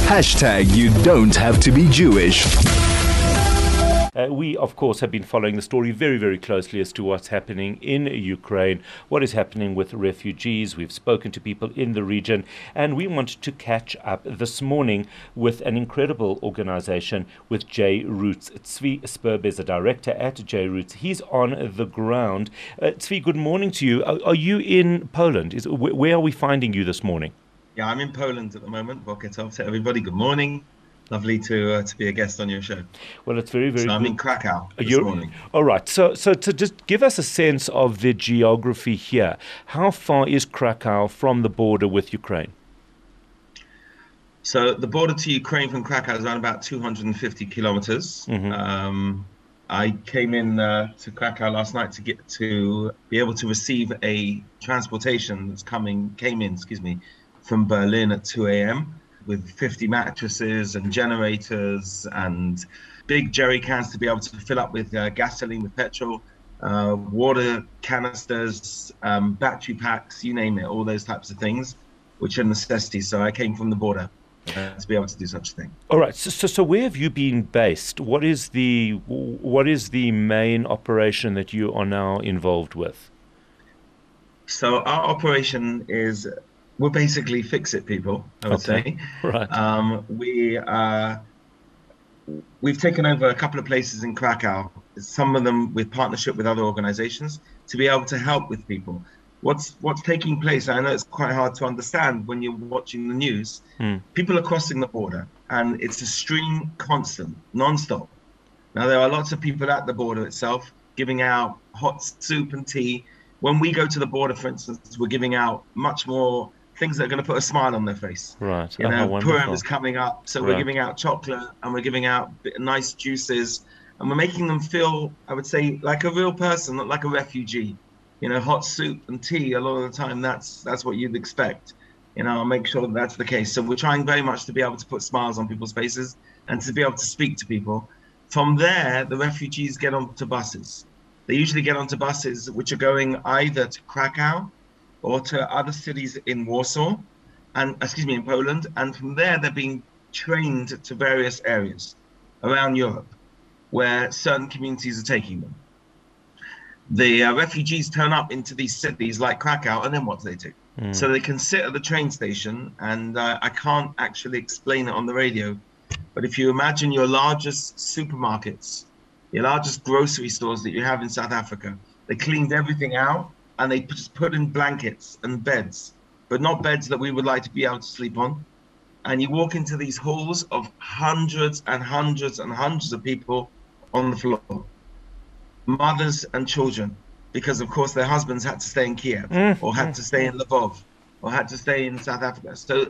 Hashtag you don't have to be Jewish. We, of course, have been following the story very, very closely as to what's happening in Ukraine, what is happening with refugees. We've spoken to people in the region, and we want to catch up this morning with an incredible organization with J Roots. Tzvi Sperb is a director at J Roots. He's on the ground. Tzvi, good morning to you. Are you in Poland? Where are we finding you this morning? Yeah, I'm in Poland at the moment. Boker tov to everybody. Good morning. Lovely to be a guest on your show. Well, it's very, very good. So I'm in Krakow this morning. All right. So to just give us a sense of the geography here, how far is Krakow from the border with Ukraine? So the border to Ukraine from Krakow is around about 250 kilometers. Mm-hmm. I came in to Krakow last night to be able to receive a transportation came in from Berlin at 2 a.m. with 50 mattresses and generators and big jerry cans to be able to fill up with gasoline, with petrol, water canisters, battery packs, you name it, all those types of things, which are necessities. So I came from the border to be able to do such a thing. All right. So where have you been based? What is the main operation that you are now involved with? So our operation is, we're basically fix-it people, I would say. Right. We've taken over a couple of places in Krakow, some of them with partnership with other organizations, to be able to help with people. What's taking place, I know it's quite hard to understand when you're watching the news, people are crossing the border, and it's a stream constant, non-stop. Now, there are lots of people at the border itself giving out hot soup and tea. When we go to the border, for instance, we're giving out much more things that are going to put a smile on their face. Right. You know, Purim is coming up, so we're giving out chocolate and we're giving out nice juices, and we're making them feel, I would say, like a real person, not like a refugee. You know, hot soup and tea, a lot of the time, that's what you'd expect. You know, I'll make sure that's the case. So we're trying very much to be able to put smiles on people's faces and to be able to speak to people. From there, the refugees get onto buses. They usually get onto buses which are going either to Krakow or to other cities in Warsaw, in Poland, and from there they're being trained to various areas around Europe where certain communities are taking them. The refugees turn up into these cities like Krakow, and then what do they do? So they can sit at the train station, and I can't actually explain it on the radio, but if you imagine your largest supermarkets, your largest grocery stores that you have in South Africa, they cleaned everything out, and they just put in blankets and beds, but not beds that we would like to be able to sleep on. And you walk into these halls of hundreds and hundreds and hundreds of people on the floor, mothers and children, because of course their husbands had to stay in Kiev or had to stay in Lvov or had to stay in South Africa. So,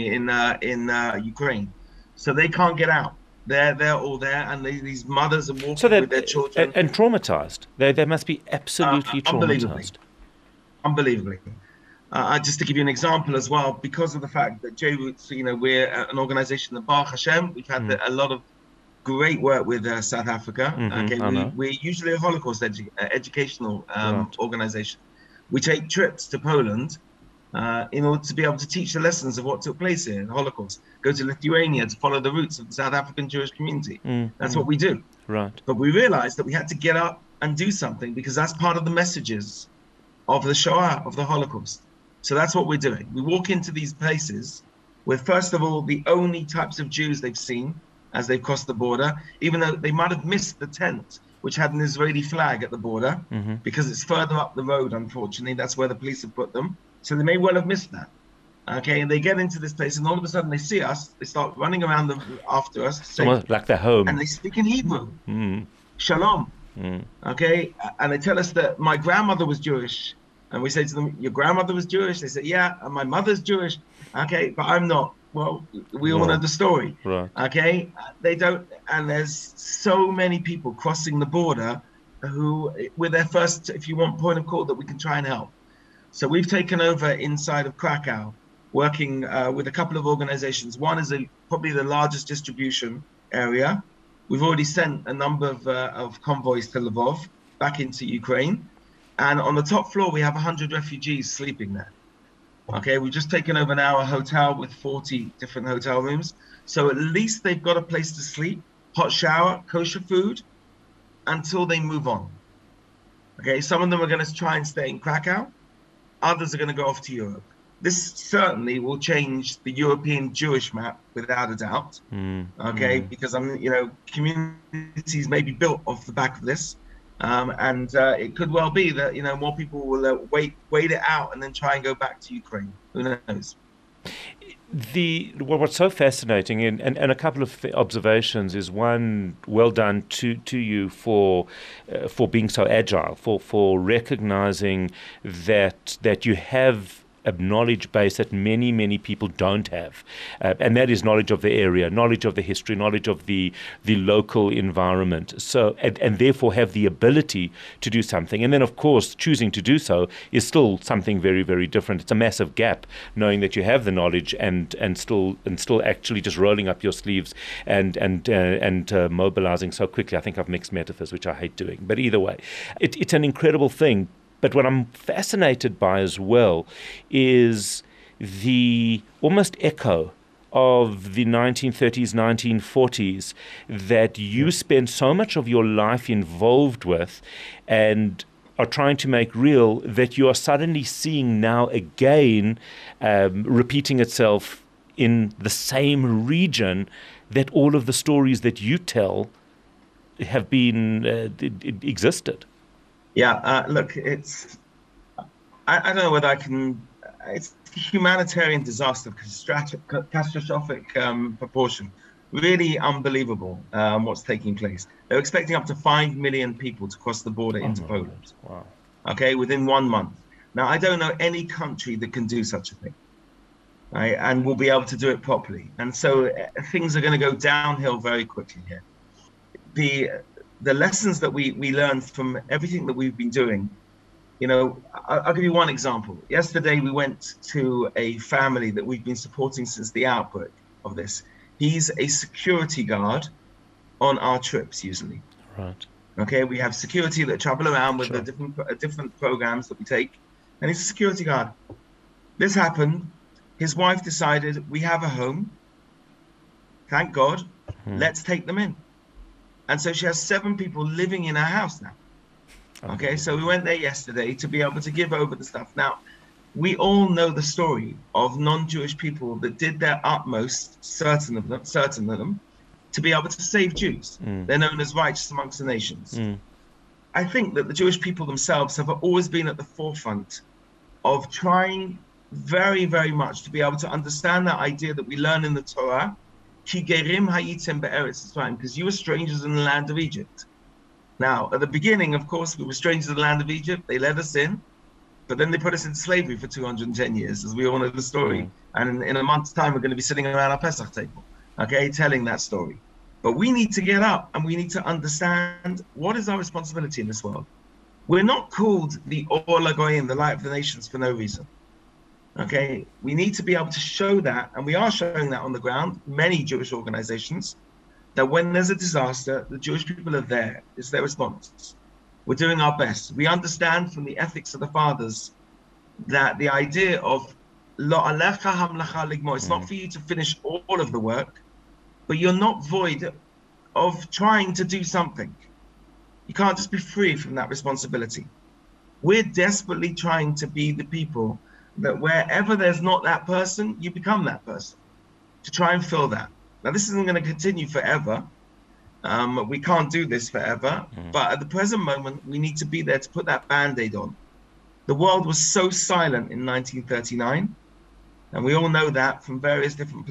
in Ukraine. So they can't get out. They're all there, and these mothers are walking with their children. And traumatized. They must be absolutely traumatized. Unbelievably. Just to give you an example as well, because of the fact that J Roots, we're an organization that Baruch Hashem, we've had a lot of great work with South Africa. We're usually a Holocaust educational organization. We take trips to Poland in order to be able to teach the lessons of what took place here in the Holocaust. Go to Lithuania to follow the roots of the South African Jewish community. That's what we do. Right. But we realized that we had to get up and do something, because that's part of the messages of the Shoah, of the Holocaust. So that's what we're doing. We walk into these places with, first of all, the only types of Jews they've seen as they've crossed the border, even though they might have missed the tent, which had an Israeli flag at the border, because it's further up the road, unfortunately. That's where the police have put them. So they may well have missed that. Okay, and they get into this place, and all of a sudden they see us, they start running around after us. Almost like they're home. And they speak in Hebrew. Shalom. Okay, and they tell us that my grandmother was Jewish. And we say to them, your grandmother was Jewish? They say, yeah, and my mother's Jewish. Okay, but I'm not. Well, we all know the story. Right. Okay, they don't, and there's so many people crossing the border who, with their first, if you want, point of call that we can try and help. So we've taken over inside of Krakow, working with a couple of organizations. One is probably the largest distribution area. We've already sent a number of convoys to Lvov, back into Ukraine. And on the top floor, we have 100 refugees sleeping there. Okay, we've just taken over now a hotel with 40 different hotel rooms. So at least they've got a place to sleep, hot shower, kosher food until they move on. Okay, some of them are going to try and stay in Krakow. Others are going to go off to Europe. This certainly will change the European Jewish map without a doubt. Okay, because communities may be built off the back of this. And it could well be that, more people will wait it out and then try and go back to Ukraine. Who knows? What's so fascinating, and a couple of observations, is one, well done to you for being so agile, for recognizing that you have a knowledge base that many people don't have, and that is knowledge of the area, knowledge of the history, knowledge of the local environment. So and therefore have the ability to do something. And then of course choosing to do so is still something very, very different. It's a massive gap knowing that you have the knowledge and still actually just rolling up your sleeves and mobilizing so quickly. I think I've mixed metaphors, which I hate doing, but either way, it's an incredible thing. But what I'm fascinated by as well is the almost echo of the 1930s, 1940s that you spend so much of your life involved with and are trying to make real, that you are suddenly seeing now again repeating itself in the same region that all of the stories that you tell have been existed. Yeah, look, I don't know whether it's a humanitarian disaster of catastrophic proportion. Really unbelievable what's taking place. They're expecting up to 5 million people to cross the border into Poland. Wow. Okay, within 1 month. Now, I don't know any country that can do such a thing, right? And will be able to do it properly. And so things are going to go downhill very quickly here. The lessons that we learned from everything that we've been doing, I'll give you one example. Yesterday, we went to a family that we've been supporting since the outbreak of this. He's a security guard on our trips, usually. Right. Okay, we have security that travel around with the different programs that we take, and he's a security guard. This happened. His wife decided, we have a home. Thank God. Let's take them in. And so she has 7 people living in her house now. Okay, so we went there yesterday to be able to give over the stuff. Now, we all know the story of non-Jewish people that did their utmost, certain of them, to be able to save Jews. They're known as righteous amongst the nations. I think that the Jewish people themselves have always been at the forefront of trying very, very much to be able to understand that idea that we learn in the Torah, because you were strangers in the land of Egypt. Now, at the beginning, of course, we were strangers in the land of Egypt. They let us in, but then they put us into slavery for 210 years, as we all know the story. And in a month's time, we're going to be sitting around our Pesach table, okay, telling that story. But we need to get up and we need to understand what is our responsibility in this world. We're not called the Or LaGoyim, the light of the nations, for no reason. Okay, we need to be able to show that, and we are showing that on the ground, many Jewish organizations, that when there's a disaster, the Jewish people are there. It's their response. We're doing our best. We understand from the ethics of the fathers that the idea of Lo alecha hamlacha ligmo, it's not for you to finish all of the work, but you're not void of trying to do something. You can't just be free from that responsibility. We're desperately trying to be the people that wherever there's not that person, you become that person, to try and fill that. Now, this isn't going to continue forever. We can't do this forever. But at the present moment, we need to be there to put that Band-Aid on. The world was so silent in 1939, and we all know that from various different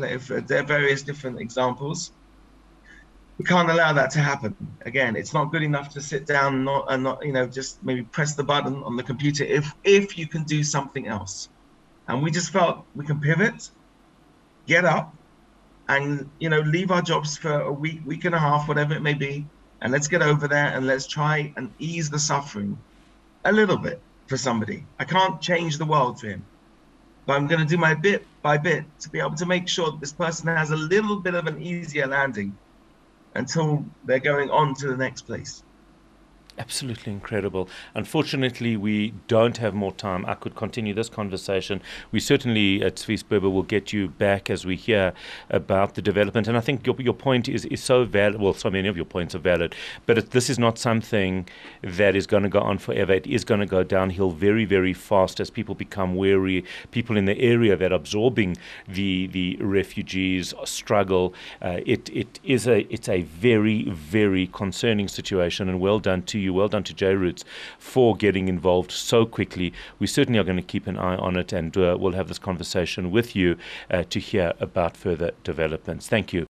examples. We can't allow that to happen. Again, it's not good enough to sit down and not just maybe press the button on the computer if you can do something else. And we just felt we can pivot, get up, and leave our jobs for a week and a half, whatever it may be, and let's get over there and let's try and ease the suffering a little bit for somebody. I can't change the world for him, but I'm going to do my bit by bit to be able to make sure that this person has a little bit of an easier landing until they're going on to the next place. Absolutely incredible. Unfortunately, we don't have more time. I could continue this conversation. We certainly at Tzvi Sberber will get you back as we hear about the development. And I think your point is so valid. Well, so many of your points are valid. But this is not something that is going to go on forever. It is going to go downhill very, very fast as people become wary. People in the area that are absorbing the refugees struggle. It's a very, very concerning situation. And well done to you. Well done to J-Roots for getting involved so quickly. We certainly are going to keep an eye on it, and we'll have this conversation with you to hear about further developments. Thank you.